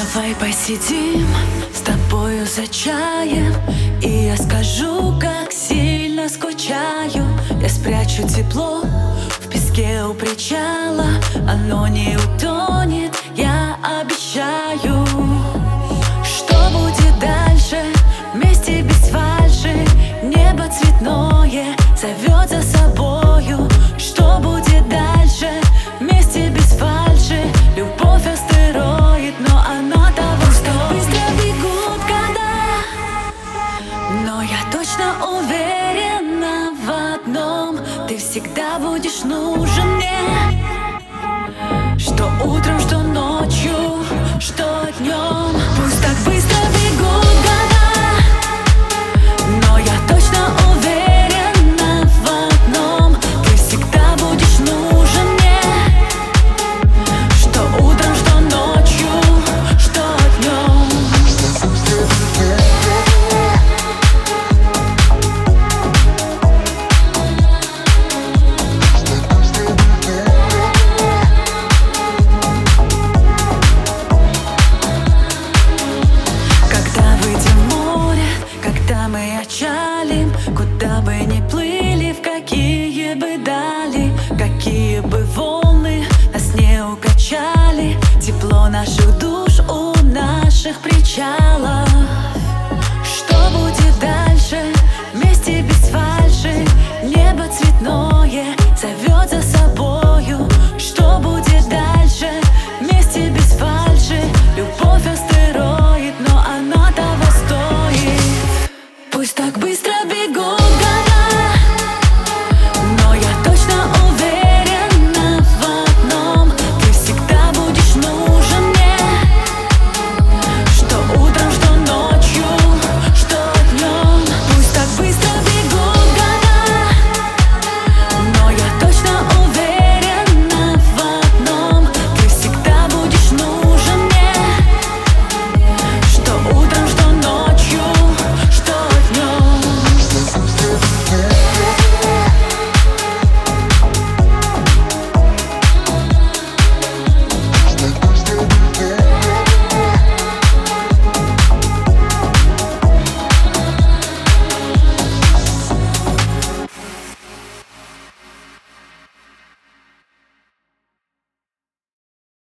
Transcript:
Давай посидим с тобою за чаем, и я скажу, как сильно скучаю. Я спрячу тепло в песке у причала, оно не утонет, я обещаю. Что будет дальше? Вместе без фальши. Небо цветное зовет за собою. Что будет дальше? Вместе без фальши. Любовь астероид, но она того стоит. Быстро бегут года, но я точно уверена в одном: ты всегда будешь нужен мне. Что утром, что ночью, что днем. Пусть так быстро бегут года, но я точно уверена в одном: ты всегда будешь нужен мне. Что утром, что ночью, что днем. Когда выйдем в море, когда мы отчалим, куда бы ни плыли, в какие бы дали, какие бы волны нас не укачали, тепло наших душ у наших причалов.